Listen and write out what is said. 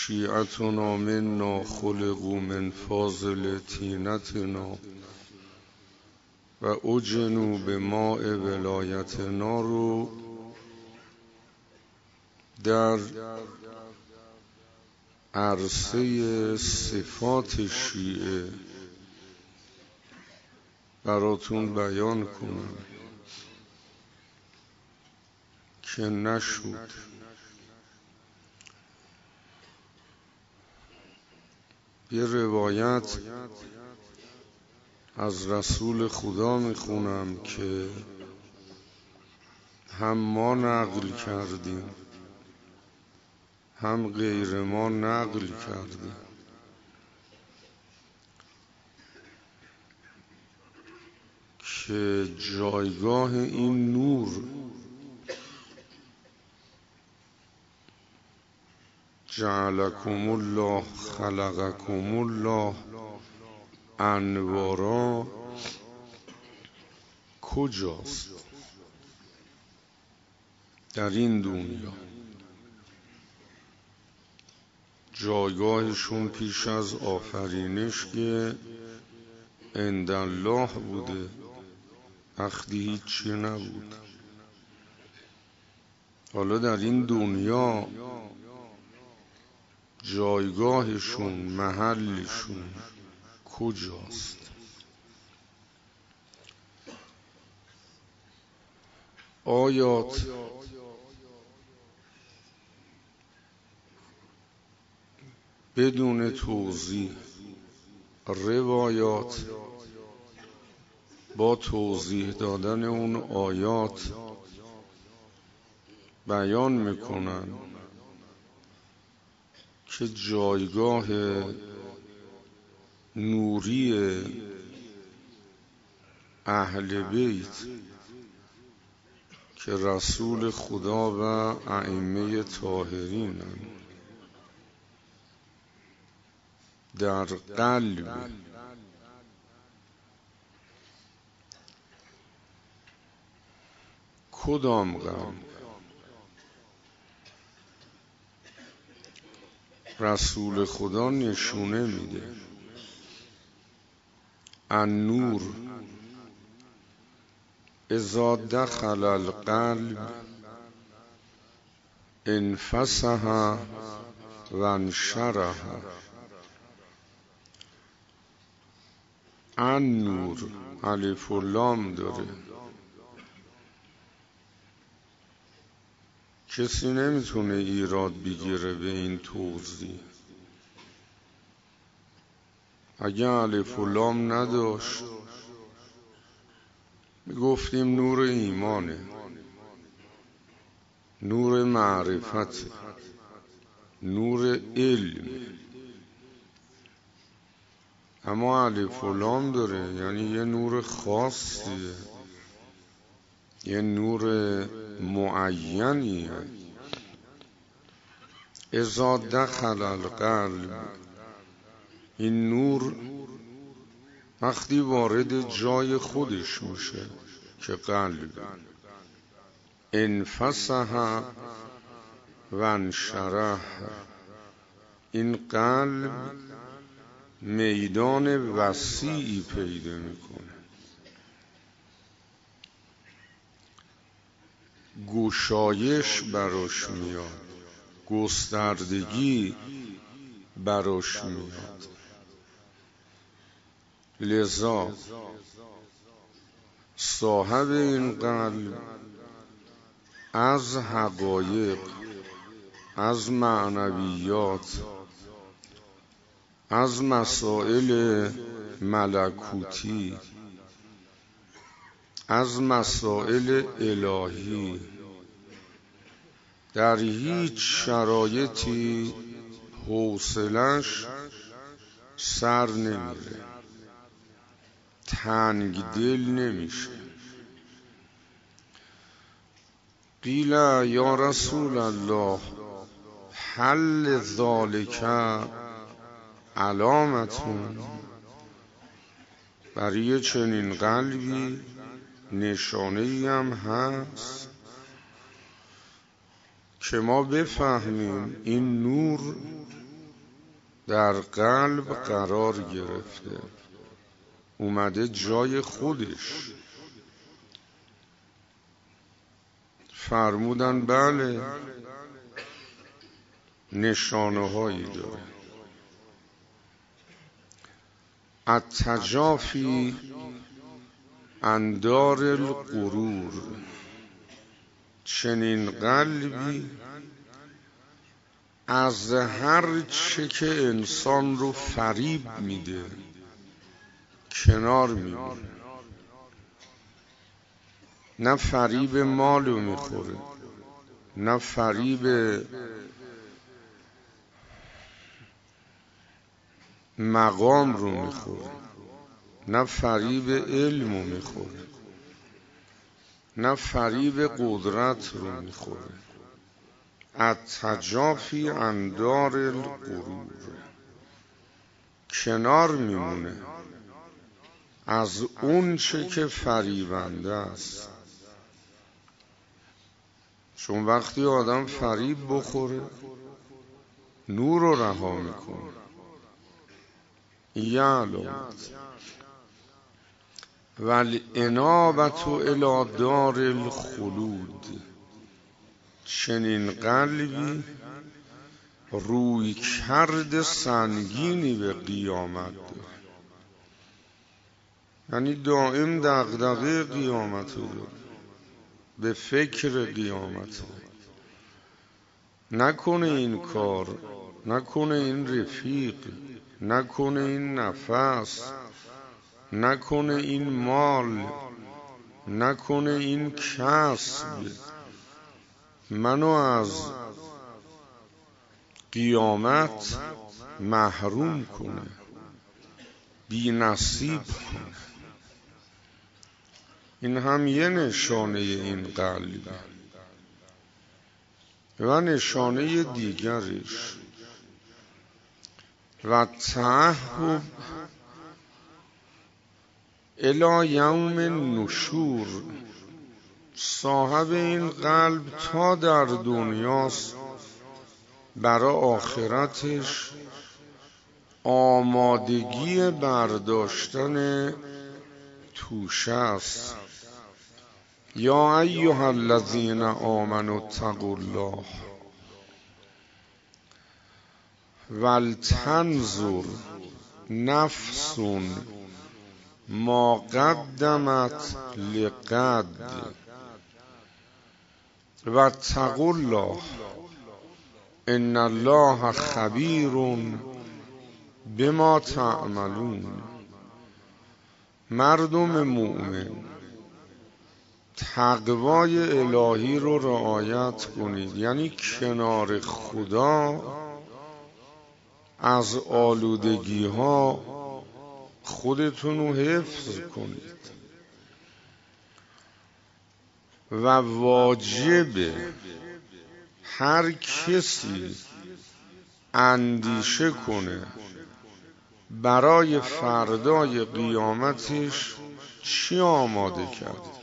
شیعتنا منا خلقوا من فاضل طینتنا و اجنوا به ماء ولایتنا رو در عرصه صفات شیعه براتون بیان کنم که نشد. یه روایت از رسول خدا میخونم که هم ما نقل کردیم هم غیر ما نقل کردیم که جایگاه این نور جعلکم الله خلقکم الله انوارا کجاست در این دنیا؟ جایگاهشون پیش از آفرینش که عند الله بوده، وقتی هیچی نبود. حالا در این دنیا جایگاهشون، محلشون کجاست؟ آیات بدون توضیح، روایات با توضیح دادن اون آیات بیان میکنن که جایگاه نوری اهل بیت که رسول خدا و ائمه طاهرینن در قلب کدام قلب؟ رسول خدا نشونه میده النور اذا دخل القلب انفسح و انشرح. النور الف و لام داره، کسی نمیتونه ایراد بگیره به این توضیح. اگه الف و لام نداشت میگفتیم نور ایمانه، نور معرفت، نور علم. اما الف و لام داره، یعنی یه نور خاصیه، یه نور معینیه. اذا دخل القلب، این نور وقتی وارد جای خودش میشه که قلب، انفسح و انشرح، این قلب میدان وسیعی پیدا میکنه، گشایش براش میاد، گستردگی براش میاد. لذا صاحب این قلب از حقایق، از معنویات، از مسائل ملکوتی، از مسائل الهی در هیچ شرایطی حوصلش سر نمیره، تنگ دل نمیشه. قیل یا رسول الله هل ذالک علامتون؟ برای چنین قلبی نشانه‌ای هم هست که ما بفهمیم این نور در قلب قرار گرفته، اومده جای خودش. فرمودن بله، نشانه هایی داره. التجافی عن دار الغرور، چنین قلبی از هر چه که انسان رو فریب میده کنار میمونه. نه فریب مالو میخوره، نه فریب مقام رو میخوره، نه فریب علم رو میخوره، نه فریب قدرت رو میخوره. التجافی عن دار الغرور، کنار میمونه از اون چه که فریبنده است. چون وقتی آدم فریب بخوره نور رو رها میکنه. یعلمت والانابة الی دار الخلود، چنین قلبی روی کرد سنگینی به قیامت داره. یعنی دائم دغدغه قیامت رو داره، به فکر قیامت. نکنه این کار، نکنه این رفیق، نکنه این نفس، نکنه این مال، نکنه این کسب منو از قیامت محروم کنه، بی نصیب کنه. این هم یه نشانه این قلبه. و نشانه دیگرش و تعهب الی یوم النشور، صاحب این قلب تا در دنیاست برای آخرتش آمادگی برداشتن توشه است. یا ایها الذین آمنوا اتقوا الله ولتنظر نفس ما قدمت لغد واتقوا الله ان الله خبیر بما تعملون. مردم مؤمن تقوای الهی رو رعایت کنید، یعنی کنار خدا از آلودگی ها خودتون رو حفظ کنید. و واجب هر کسی اندیشه کنه برای فردای قیامتش چی آماده کرده.